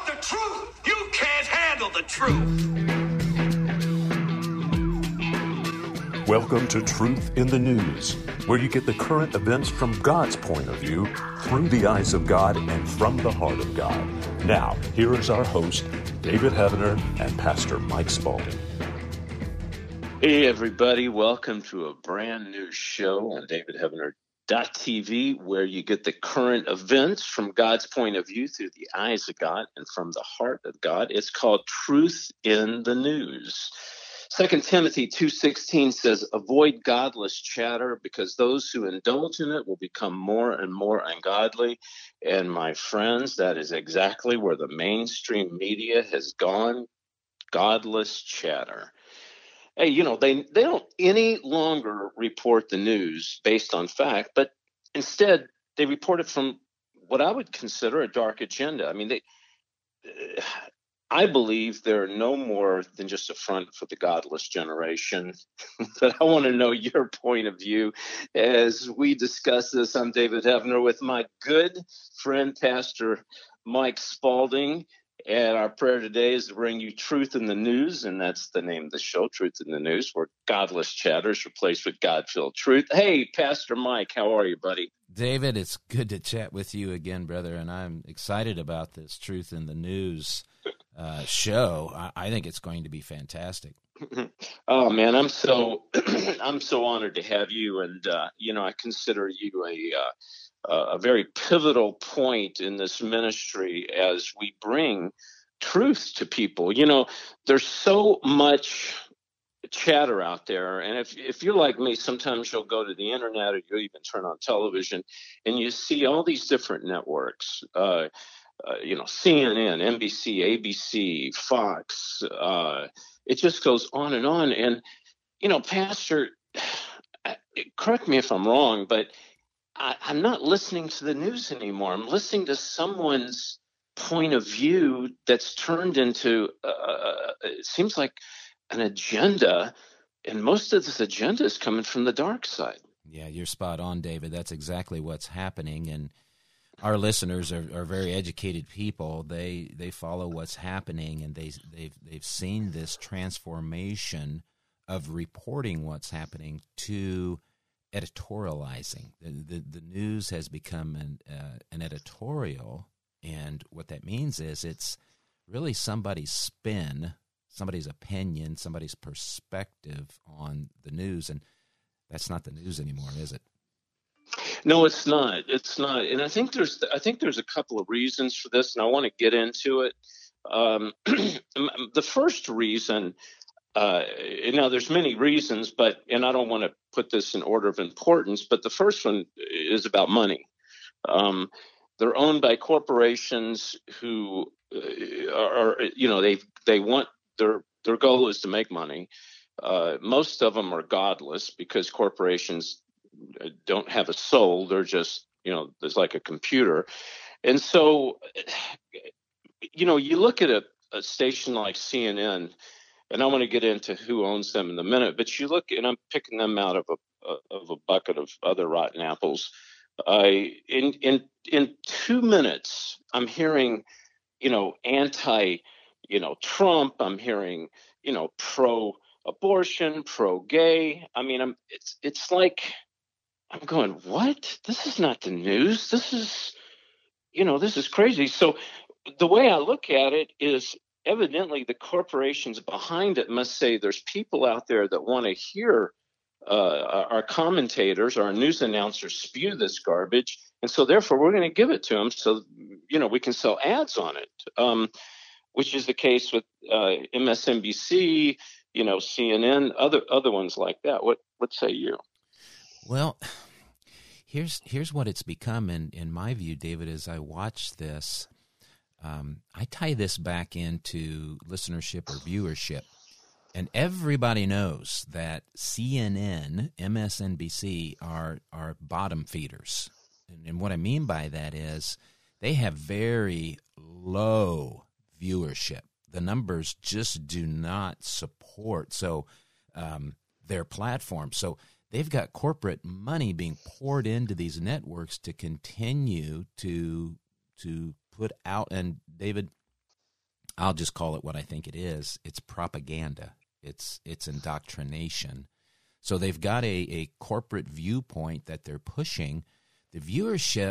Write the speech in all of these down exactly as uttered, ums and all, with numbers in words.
want the truth? You can't handle the truth. Welcome to Truth in the News, where you get the current events from God's point of view, through the eyes of God, and from the heart of God. Now, here is our host, David Heavener and Pastor Mike Spalding. Hey, everybody. Welcome to a brand new show on david heavener dot t v, where you get the current events from God's point of view, through the eyes of God, and from the heart of God. It's called Truth in the News. Second Timothy two sixteen says, avoid godless chatter, because those who indulge in it will become more and more ungodly. And my friends, that is exactly where the mainstream media has gone, godless chatter. Hey, you know, they, they don't any longer report the news based on fact, but instead they report it from what I would consider a dark agenda. I mean, they... Uh, I believe they're no more than just a front for the godless generation. But I want to know your point of view as we discuss this. I'm David Heavener with my good friend, Pastor Mike Spalding. And our prayer today is to bring you Truth in the News, and that's the name of the show, Truth in the News, where godless chatter is replaced with God-filled truth. Hey, Pastor Mike, how are you, buddy? David, it's good to chat with you again, brother, and I'm excited about this Truth in the News uh, show. I, I think it's going to be fantastic. Oh man, I'm so I'm so honored to have you, and uh, you know, I consider you a uh, a very pivotal point in this ministry as we bring truth to people. You know, there's so much chatter out there, and if if you're like me, sometimes you'll go to the internet or you'll even turn on television, and you see all these different networks. Uh, Uh, you know, C N N, N B C, A B C, Fox, uh, it just goes on and on. And, you know, Pastor, correct me if I'm wrong, but I, I'm not listening to the news anymore. I'm listening to someone's point of view that's turned into, uh, it seems like an agenda, and most of this agenda is coming from the dark side. Yeah, you're spot on, David. That's exactly what's happening, and our listeners are, are very educated people. They they follow what's happening, and they they've they've seen this transformation of reporting what's happening to editorializing. The the, the news has become an uh, an editorial, and what that means is it's really somebody's spin, somebody's opinion, somebody's perspective on the news, and that's not the news anymore, is it? No, it's not. It's not. And I think there's I think there's a couple of reasons for this, and I want to get into it. Um, the first reason, uh, now there's many reasons, but and I don't want to put this in order of importance, but the first one is about money. Um, they're owned by corporations who are, you know, they they want their their goal is to make money. Uh, most of them are godless because corporations don't have a soul. They're just, you know, there's like a computer. And so, you know, you look at a, a station like C N N, and I want to get into who owns them in a minute, but you look, and I'm picking them out of a, of a bucket of other rotten apples. I, in, in, in two minutes, I'm hearing, you know, anti, you know, Trump. I'm hearing, you know, pro abortion, pro gay. I mean, I'm, it's, it's like, I'm going, what? This is not the news. This is, you know, this is crazy. So the way I look at it is evidently the corporations behind it must say there's people out there that want to hear uh, our commentators, our news announcers spew this garbage. And so therefore we're going to give it to them so, you know, we can sell ads on it, um, which is the case with uh, M S N B C, you know, C N N, other other ones like that. What what say you? Well, here's here's what it's become, in, in my view, David, as I watch this. Um, I tie this back into listenership or viewership, and everybody knows that C N N, M S N B C are, are bottom feeders. And, and what I mean by that is they have very low viewership. The numbers just do not support so um, their platform. So they've got corporate money being poured into these networks to continue to to put out. And David, I'll just call it what I think it is. It's propaganda. It's it's indoctrination. So they've got a, a corporate viewpoint that they're pushing. The viewership,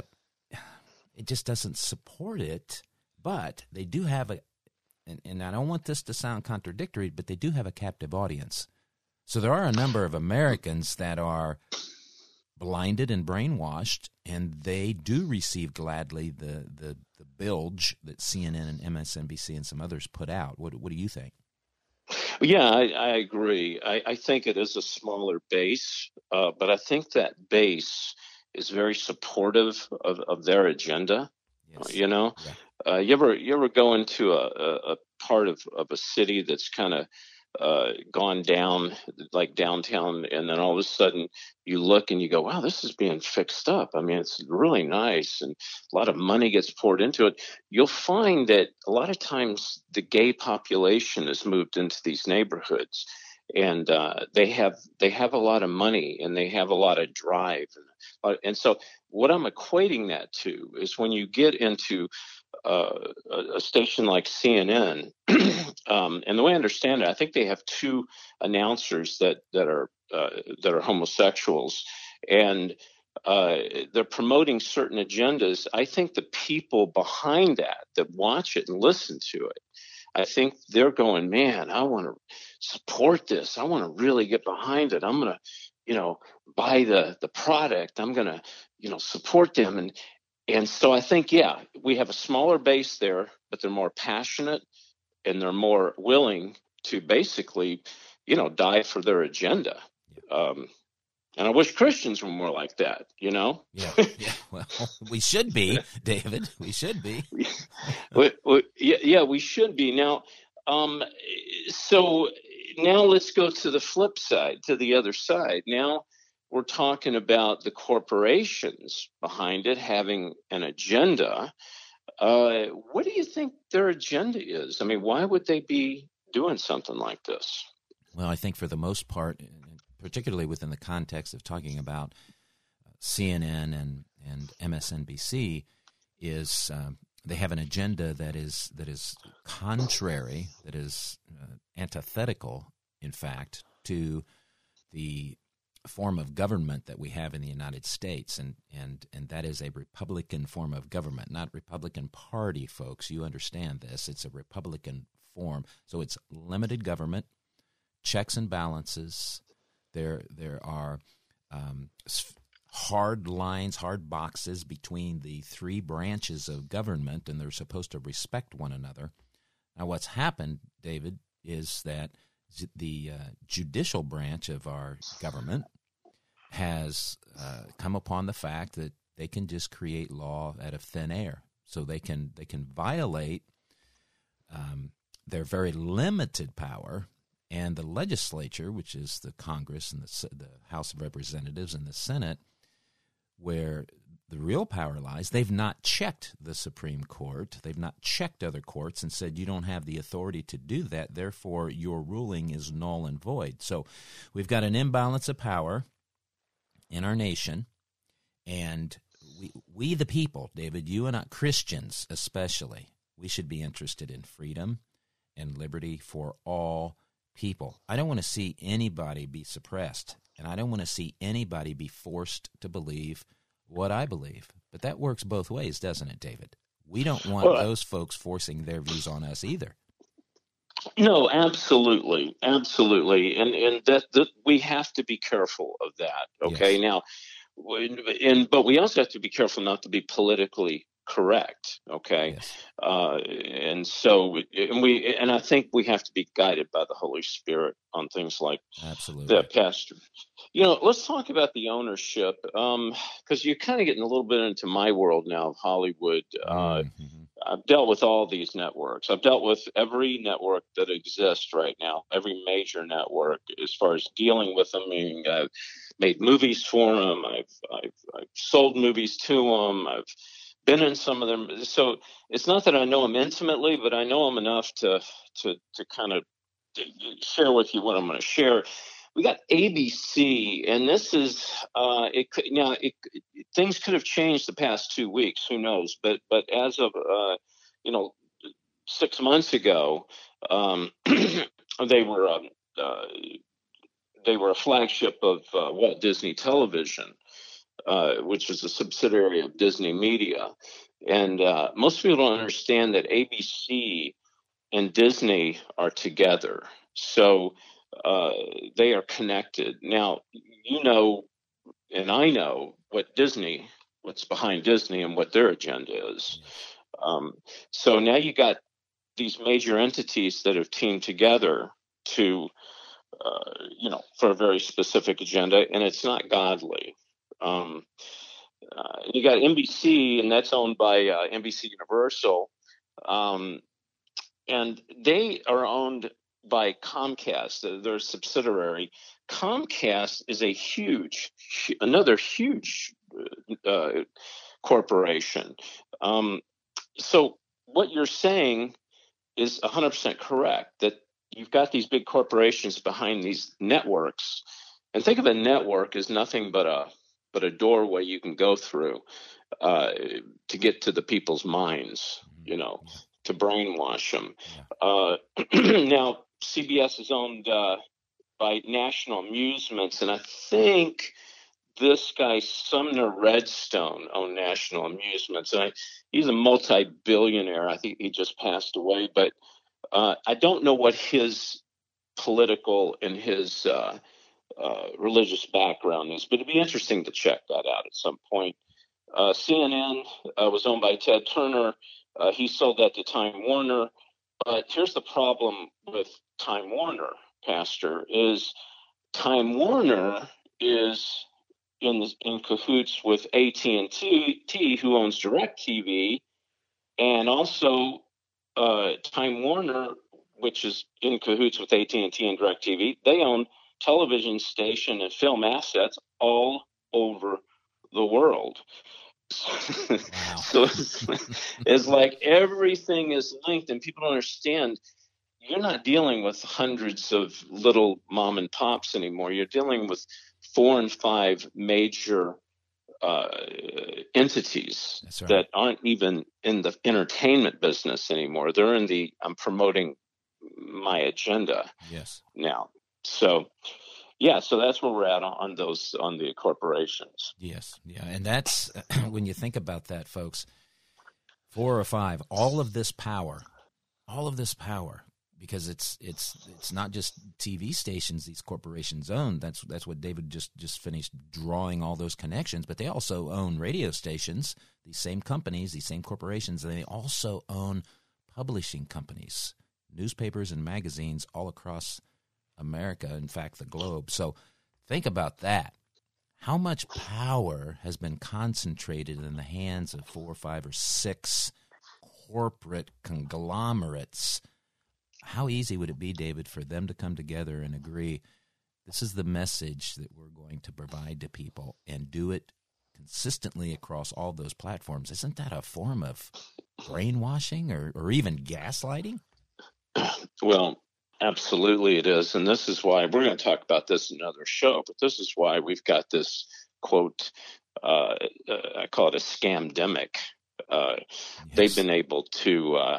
it just doesn't support it, but they do have a, and, and I don't want this to sound contradictory, but they do have a captive audience. So there are a number of Americans that are blinded and brainwashed, and they do receive gladly the, the, the bilge that C N N and M S N B C and some others put out. What, what do you think? Yeah, I, I agree. I, I think it is a smaller base, uh, but I think that base is very supportive of, of their agenda. Yes. Uh, you know, Yeah. uh, you ever you ever go into a, a, a part of, of a city that's kind of uh, gone down, like downtown, and then all of a sudden you look and you go, wow, this is being fixed up. I mean, it's really nice, and a lot of money gets poured into it. You'll find that a lot of times the gay population has moved into these neighborhoods, and uh, they have they have a lot of money and they have a lot of drive, and, uh, and so what I'm equating that to is when you get into uh, a, a station like C N N, um, and the way I understand it, I think they have two announcers that that are uh, that are homosexuals, and uh, they're promoting certain agendas. I think the people behind that that watch it and listen to it, I think they're going, man, I want to support this. I want to really get behind it. I'm going to, you know, buy the the product. I'm going to, you know, support them. And and so I think, yeah, we have a smaller base there, but they're more passionate and they're more willing to basically, you know, die for their agenda. Um, and I wish Christians were more like that, you know? Yeah, yeah. Well, we should be, David. We should be. we, we, yeah, yeah, we should be. Now, um, so now let's go to the flip side, to the other side. Now we're talking about the corporations behind it having an agenda. Uh, what do you think their agenda is? I mean, why would they be doing something like this? Well, I think for the most part, particularly within the context of talking about C N N and, and M S N B C, is um, they have an agenda that is that is contrary, that is uh, antithetical, in fact, to the form of government that we have in the United States, and and and that is a Republican form of government, not Republican Party, folks. You understand this. It's a Republican form. So it's limited government, checks and balances. There there are um, hard lines, hard boxes between the three branches of government, and they're supposed to respect one another. Now, what's happened, David, is that the uh, judicial branch of our government has uh, come upon the fact that they can just create law out of thin air. So they can they can violate um, their very limited power, and the legislature, which is the Congress and the, the House of Representatives and the Senate, where the real power lies, they've not checked the Supreme Court. They've not checked other courts and said, you don't have the authority to do that. Therefore, your ruling is null and void. So we've got an imbalance of power in our nation. And we, we the people, David, you and I, Christians especially, we should be interested in freedom and liberty for all people. I don't want to see anybody be suppressed, and I don't want to see anybody be forced to believe what I believe. But that works both ways, doesn't it, David? We don't want well, those folks forcing their views on us either. No, absolutely, absolutely, and and that, that we have to be careful of that. Okay, Yes. now, and but we also have to be careful not to be politically correct. Okay, Yes. uh, and so and we and I think we have to be guided by the Holy Spirit on things like Absolutely. that, Pastor. You know, let's talk about the ownership, um, because you're kind of getting a little bit into my world now of Hollywood. Uh, Mm-hmm. I've dealt with all these networks. I've dealt with every network that exists right now, every major network, as far as dealing with them. I mean, I've made movies for them. I've, I've, I've sold movies to them. I've been in some of them. So it's not that I know them intimately, but I know them enough to to to kind of share with you what I'm going to share. We got A B C, and this is uh, it. Could, now, it, it, things could have changed the past two weeks. Who knows? But but as of uh, you know, six months ago, um, they were um, uh, they were a flagship of uh, Walt Disney Television, uh, which is a subsidiary of Disney Media. And uh, most people don't understand that A B C and Disney are together. So uh, they are connected. Now, you know, and I know what Disney, what's behind Disney and what their agenda is. Um, so now you got these major entities that have teamed together to, uh, you know, for a very specific agenda, and it's not godly. Um, uh, you got N B C, and that's owned by uh, N B C Universal, um, and they are owned by Comcast. They're a subsidiary. Comcast is a huge, another huge uh, corporation. Um, so what you're saying is one hundred percent correct, that you've got these big corporations behind these networks. And think of a network as nothing but a but a doorway you can go through uh, to get to the people's minds, you know, to brainwash them. Uh, now, C B S is owned uh, by National Amusements, and I think this guy Sumner Redstone owned National Amusements, and I, he's a multi-billionaire. I think he just passed away, but uh, I don't know what his political and his uh, uh, religious background is, but it'd be interesting to check that out at some point. Uh, C N N uh, was owned by Ted Turner. Uh, he sold that to Time Warner. But here's the problem with Time Warner, Pastor, is Time Warner is in in cahoots with A T and T, who owns DirecTV, and also uh, Time Warner, which is in cahoots with A T and T and DirecTV. They own television station and film assets all over the world. Wow. So it's, it's like everything is linked, and people don't understand. You're not dealing with hundreds of little mom and pops anymore. You're dealing with four and five major uh, entities That's right. that aren't even in the entertainment business anymore. They're in the I'm promoting my agenda yes. now. So, yeah, so that's where we're at on, on those on the corporations. Yes, yeah, and that's when you think about that, folks. Four or five, all of this power, all of this power. Because it's it's it's not just T V stations these corporations own. That's that's what David just, just finished drawing all those connections. But they also own radio stations, these same companies, these same corporations, and they also own publishing companies, newspapers and magazines all across America, in fact, the globe. So think about that. How much power has been concentrated in the hands of four, five, or six corporate conglomerates? How easy would it be, David, for them to come together and agree, this is the message that we're going to provide to people, and do it consistently across all those platforms? Isn't that a form of brainwashing or, or even gaslighting? Well, absolutely it is. And this is why we're going to talk about this in another show, but this is why we've got this quote, uh, uh, I call it a scamdemic. Uh, yes. They've been able to... Uh,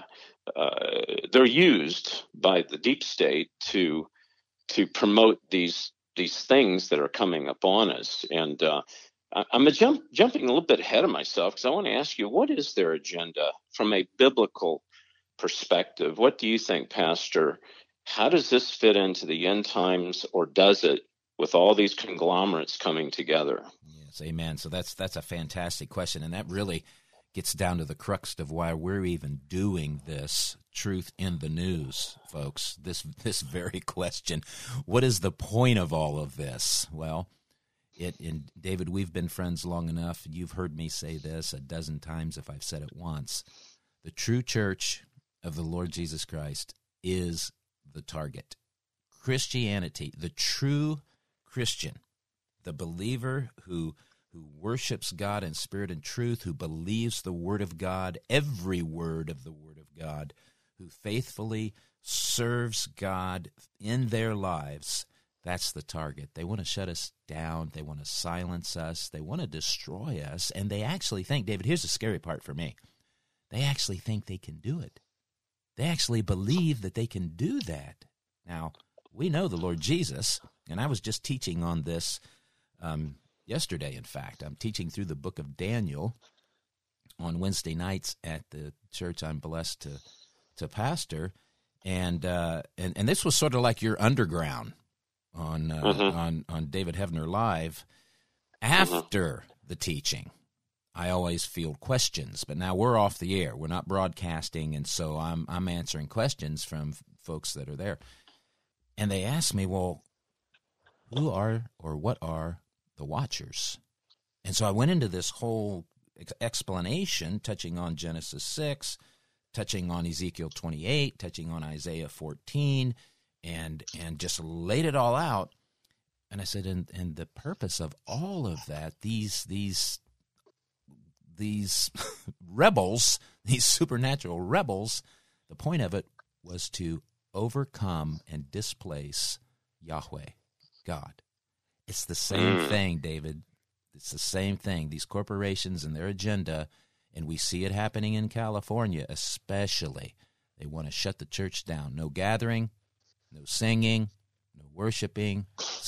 Uh, they're used by the deep state to to promote these these things that are coming upon us. And uh, I'm a jump, jumping a little bit ahead of myself, because I want to ask you, what is their agenda from a biblical perspective? What do you think, Pastor? How does this fit into the end times, or does it, with all these conglomerates coming together? Yes, amen. So that's that's a fantastic question, and that really gets down to the crux of why we're even doing this Truth in the News, folks. This this very question. What is the point of all of this? Well, it and David, we've been friends long enough. You've heard me say this a dozen times if I've said it once. The true church of the Lord Jesus Christ is the target. Christianity, the true Christian, the believer who who worships God in spirit and truth, who believes the Word of God, every word of the Word of God, who faithfully serves God in their lives, that's the target. They want to shut us down. They want to silence us. They want to destroy us. And they actually think, David, here's the scary part for me. They actually think they can do it. they actually believe that they can do that. Now, we know the Lord Jesus, and I was just teaching on this um, yesterday, in fact. I'm teaching through the book of Daniel on Wednesday nights at the church I'm blessed to to pastor, and uh, and and this was sort of like your underground on uh, mm-hmm. on on David Heavener Live. After mm-hmm. the teaching, I always field questions, but now we're off the air. We're not broadcasting, and so I'm I'm answering questions from folks that are there. And they ask me, well, who are or what are the Watchers? And so I went into this whole ex- explanation, touching on Genesis six, touching on Ezekiel twenty-eight, touching on Isaiah fourteen, and and just laid it all out. And I said, and, and the purpose of all of that, these these these rebels, these supernatural rebels, the point of it was to overcome and displace Yahweh, God. It's the same mm. thing, David. It's the same thing. These corporations and their agenda, and we see it happening in California especially. They want to shut the church down. No gathering, no singing, no worshiping,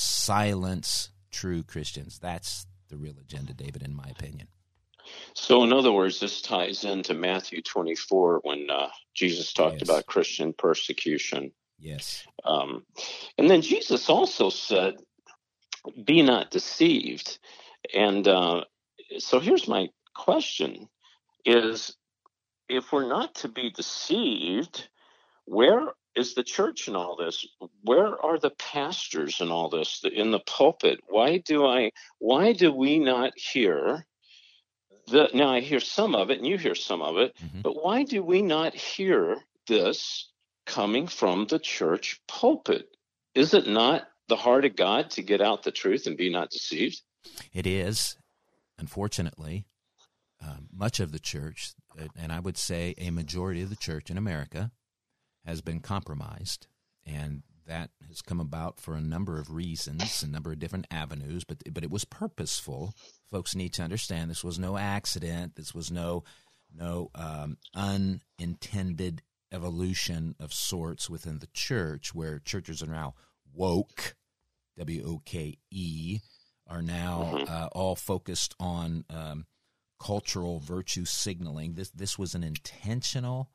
silence true Christians. That's the real agenda, David, in my opinion. So, in other words, this ties into Matthew twenty-four when uh, Jesus talked yes. about Christian persecution. Yes. Um, and then Jesus also said, be not deceived. And uh, so here's my question is, if we're not to be deceived, where is the church in all this? Where are the pastors in all this, in the pulpit? Why do I, why do we not hear the, now I hear some of it and you hear some of it, mm-hmm. but why do we not hear this coming from the church pulpit? Is it not the heart of God to get out the truth and be not deceived? It is, unfortunately. Um, much of the church, and I would say a majority of the church in America, has been compromised, and that has come about for a number of reasons, a number of different avenues, but but it was purposeful. Folks need to understand this was no accident. This was no no um, unintended evolution of sorts within the church, where churches are now woke, W O K E, are now uh, all focused on um, cultural virtue signaling. This this was an intentional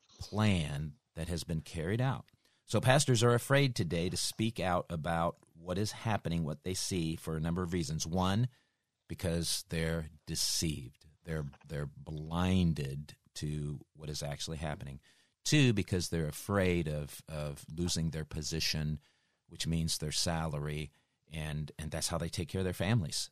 plan that has been carried out. So pastors are afraid today to speak out about what is happening, what they see, for a number of reasons. One, because they're deceived. They're they're blinded to what is actually happening. Two, because they're afraid of, of losing their position, which means their salary, and, and that's how they take care of their families.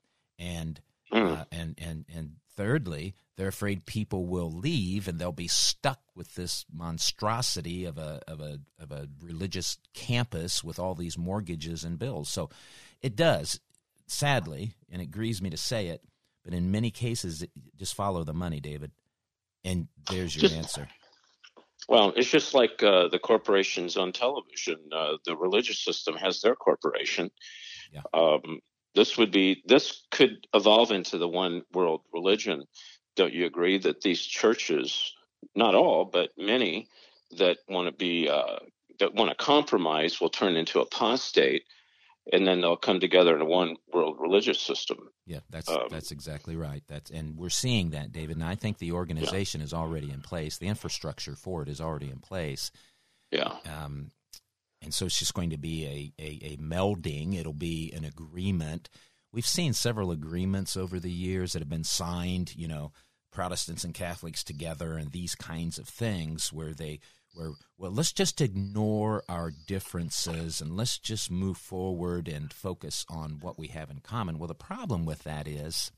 And uh, and and and thirdly, they're afraid people will leave and they'll be stuck with this monstrosity of a of a of a religious campus with all these mortgages and bills. So it does, sadly, and it grieves me to say it, but in many cases, it, just follow the money, David, and there's your just, answer. Well, it's just like uh, the corporations on television. Uh, the religious system has their corporation. Yeah. Um, This would be, this could evolve into the one world religion. Don't you agree that these churches, not all, but many that want to be, uh, that want to compromise will turn into apostate, and then they'll come together in a one world religious system. Yeah, that's um, that's exactly right. That's and we're seeing that, David. And I think the organization yeah. is already in place. The infrastructure for it is already in place. Yeah. Um, And so it's just going to be a, a, a melding. It'll be an agreement. We've seen several agreements over the years that have been signed, you know, Protestants and Catholics together and these kinds of things where they, where, well, let's just ignore our differences and let's just move forward and focus on what we have in common. Well, the problem with that is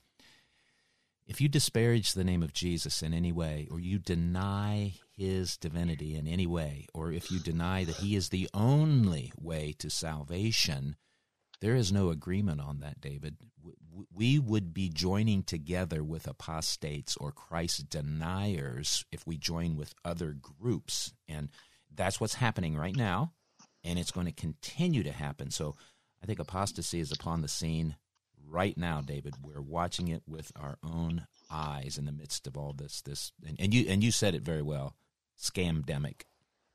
if you disparage the name of Jesus in any way, or you deny his divinity in any way, or if you deny that he is the only way to salvation, there is no agreement on that, David. We would be joining together with apostates or Christ deniers if we join with other groups. And that's what's happening right now, and it's going to continue to happen. So I think apostasy is upon the scene right now, David. We're watching it with our own eyes in the midst of all this. This, and, and you and you said it very well. scamdemic?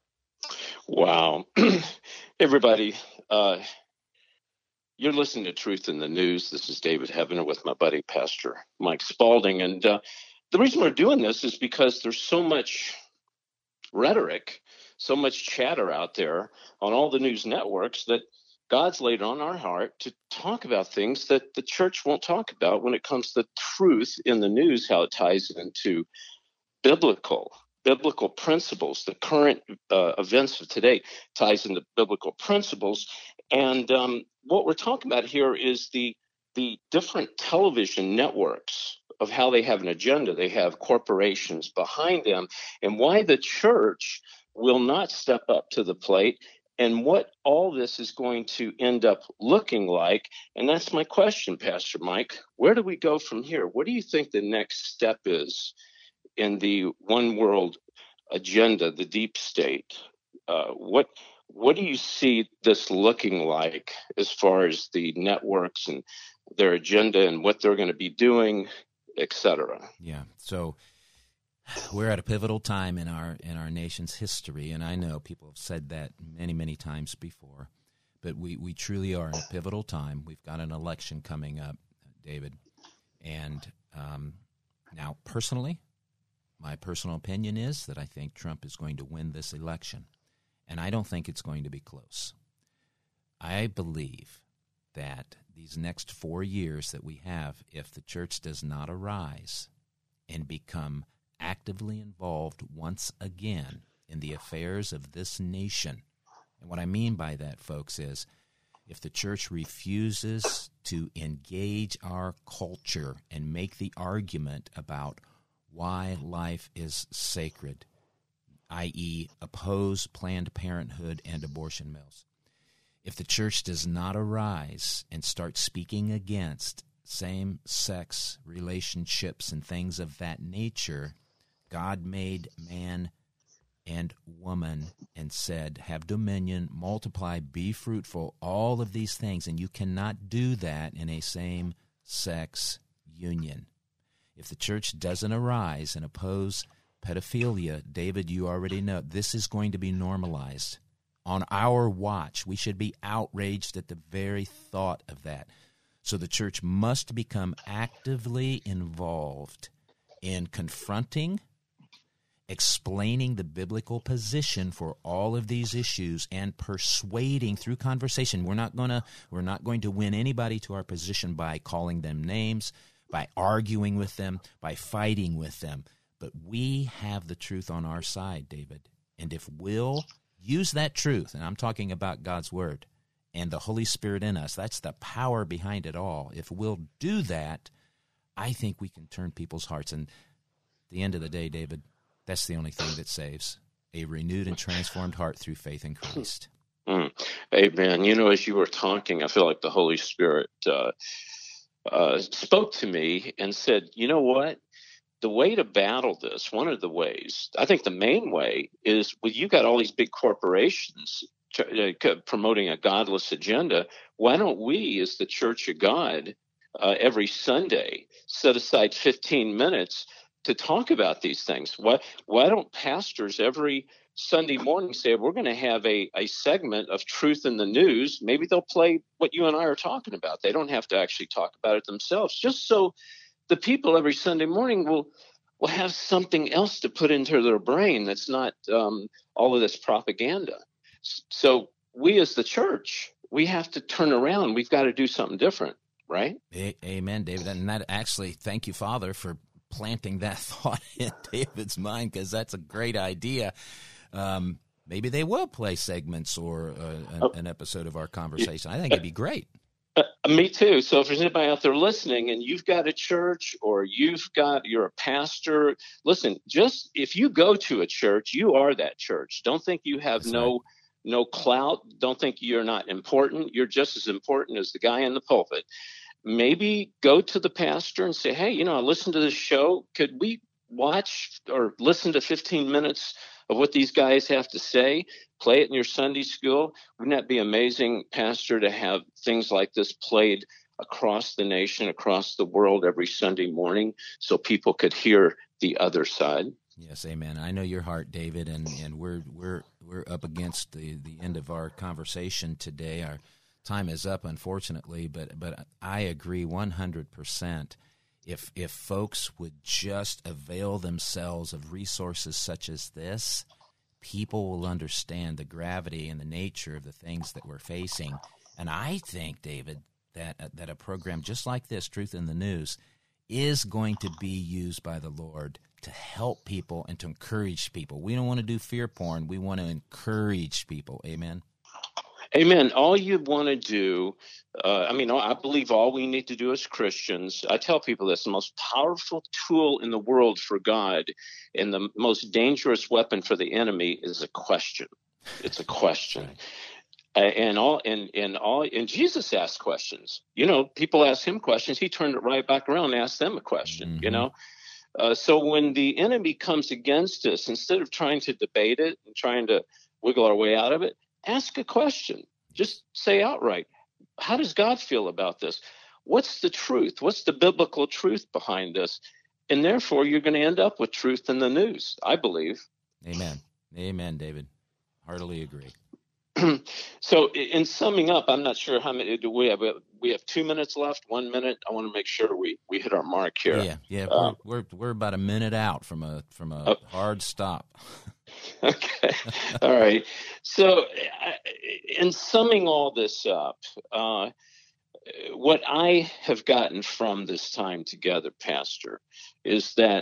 Wow. Everybody, uh, you're listening to Truth in the News. This is David Heavener with my buddy, Pastor Mike Spalding. And uh, the reason we're doing this is because there's so much rhetoric, so much chatter out there on all the news networks that God's laid on our heart to talk about things that the church won't talk about when it comes to truth in the news, how it ties into biblical biblical principles. The current uh, events of today ties into biblical principles. And um, what we're talking about here is the the different television networks of how they have an agenda. They have corporations behind them, and why the church will not step up to the plate, and what all this is going to end up looking like. And that's my question, Pastor Mike. Where do we go from here? What do you think the next step is in the one world agenda, the deep state? Uh, what what do you see this looking like as far as the networks and their agenda and what they're going to be doing, et cetera? Yeah. So we're at a pivotal time in our in our nation's history, and I know people have said that many, many times before, but we, we truly are in a pivotal time. We've got an election coming up, David, and um, now personally, my personal opinion is that I think Trump is going to win this election, and I don't think it's going to be close. I believe that these next four years that we have, if the church does not arise and become actively involved once again in the affairs of this nation, and what I mean by that, folks, is if the church refuses to engage our culture and make the argument about why life is sacred, that is oppose Planned Parenthood and abortion mills. If the church does not arise and start speaking against same-sex relationships and things of that nature, God made man and woman and said, have dominion, multiply, be fruitful, all of these things, and you cannot do that in a same-sex union. If the church doesn't arise and oppose pedophilia, David, you already know, this is going to be normalized. On our watch, we should be outraged at the very thought of that. So the church must become actively involved in confronting, explaining the biblical position for all of these issues, and persuading through conversation. We're not going to we're not going to win anybody to our position by calling them names, by arguing with them, by fighting with them. But we have the truth on our side, David. And if we'll use that truth, and I'm talking about God's Word and the Holy Spirit in us, that's the power behind it all. If we'll do that, I think we can turn people's hearts. And at the end of the day, David, that's the only thing that saves, a renewed and transformed heart through faith in Christ. Mm. Amen. You know, as you were talking, I feel like the Holy Spirit uh, uh, spoke to me and said, you know what? The way to battle this, one of the ways, I think the main way is, well, you got all these big corporations to, uh, promoting a godless agenda. Why don't we, as the Church of God, uh, every Sunday set aside fifteen minutes to talk about these things? Why, why don't pastors every Sunday morning say, we're going to have a, a segment of Truth in the News? Maybe they'll play what you and I are talking about. They don't have to actually talk about it themselves, just so the people every Sunday morning will will have something else to put into their brain that's not um, all of this propaganda. So we as the church, we have to turn around. We've got to do something different, right? Amen, David. And that actually, thank you, Father, for planting that thought in David's mind, because that's a great idea. Um, maybe they will play segments or uh, an, an episode of our conversation. I think it'd be great. Uh, me too. So if there's anybody out there listening and you've got a church or you've got, you're a pastor, listen, just if you go to a church, you are that church. Don't think you have That's no right. no clout. Don't think you're not important. You're just as important as the guy in the pulpit. Maybe go to the pastor and say, hey, you know, I listened to this show. Could we watch or listen to fifteen minutes of what these guys have to say? Play it in your Sunday school. Wouldn't that be amazing, Pastor, to have things like this played across the nation, across the world every Sunday morning so people could hear the other side? Yes, amen. I know your heart, David, and, and we're we're we're up against the, the end of our conversation today. Our time is up, unfortunately, but but I agree one hundred percent. If if folks would just avail themselves of resources such as this, people will understand the gravity and the nature of the things that we're facing. And I think, David, that that a program just like this, Truth in the News, is going to be used by the Lord to help people and to encourage people. We don't want to do fear porn. We want to encourage people. Amen? Amen. All you want to do, uh, I mean, I believe all we need to do as Christians, I tell people this, the most powerful tool in the world for God and the most dangerous weapon for the enemy is a question. It's a question. Uh, and all and, and all and Jesus asked questions. You know, people ask him questions. He turned it right back around and asked them a question, mm-hmm. you know. Uh, so when the enemy comes against us, instead of trying to debate it and trying to wiggle our way out of it, ask a question. Just say outright, how does God feel about this? What's the truth? What's the biblical truth behind this? And therefore, you're going to end up with truth in the news, I believe. Amen. Amen, David. Heartily agree. So in summing up, I'm not sure how many do we have. We have two minutes left, one minute. I want to make sure we, we hit our mark here. Yeah, yeah. Um, we're, we're we're about a minute out from a from a oh. hard stop. Okay. All right. So in summing all this up, uh, what I have gotten from this time together, Pastor, is that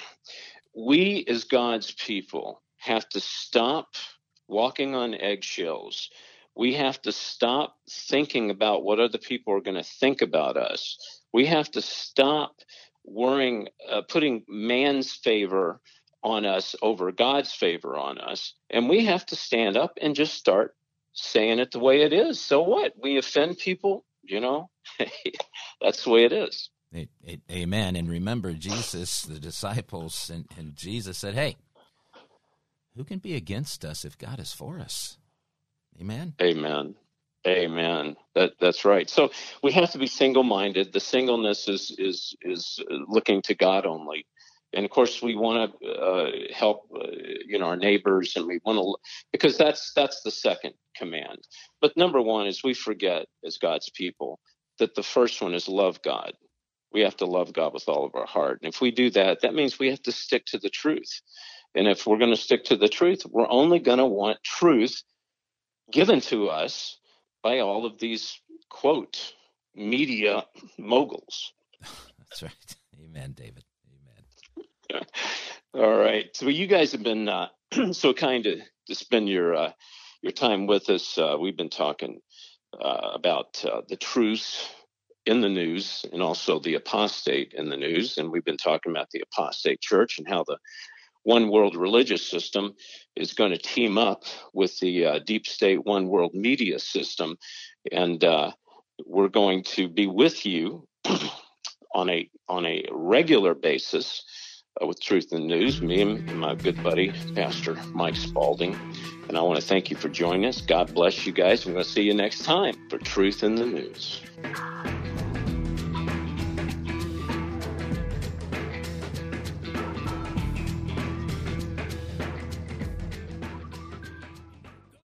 we as God's people have to stop walking on eggshells. We have to stop thinking about what other people are going to think about us. We have to stop worrying, uh, putting man's favor on us over God's favor on us. And we have to stand up and just start saying it the way it is. So what? We offend people, you know, that's the way it is. Amen. And remember, Jesus, the disciples, and, and Jesus said, hey, who can be against us if God is for us? Amen. Amen. Amen. That that's right. So we have to be single-minded. The singleness is is is looking to God only, and of course we want to uh, help, uh, you know, our neighbors, and we want to because that's that's the second command. But number one is we forget as God's people that the first one is love God. We have to love God with all of our heart, and if we do that, that means we have to stick to the truth. And if we're going to stick to the truth, we're only going to want truth given to us by all of these, quote, media moguls. That's right. Amen, David. Amen. All right. So you guys have been uh, so kind to, to spend your uh, your time with us. Uh, we've been talking uh, about uh, the truth in the news and also the apostate in the news. And we've been talking about the apostate church and how the one world religious system is going to team up with the uh, deep state one world media system. And uh, we're going to be with you on a on a regular basis uh, with Truth in the News, me and my good buddy, Pastor Mike Spalding. And I want to thank you for joining us. God bless you guys. We're going to see you next time for Truth in the News.